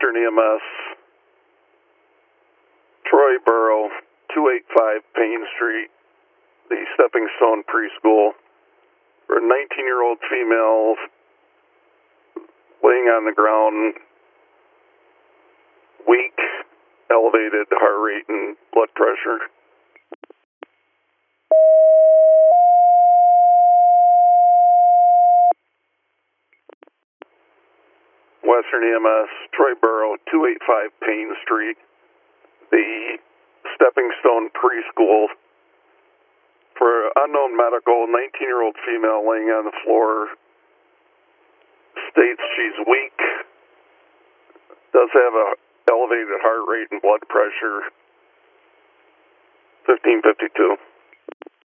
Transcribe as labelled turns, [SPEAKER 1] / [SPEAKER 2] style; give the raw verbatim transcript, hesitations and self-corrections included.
[SPEAKER 1] Western E M S, Troy Borough, two eighty-five Payne Street, the Stepping Stone Preschool, for a nineteen-year-old female laying on the ground, weak, elevated heart rate and blood pressure. Western E M S, Troy Borough, two eighty-five Payne Street, the Stepping Stone Preschool, for unknown medical, nineteen-year-old female laying on the floor, states she's weak, does have a elevated heart rate and blood pressure, fifteen fifty-two.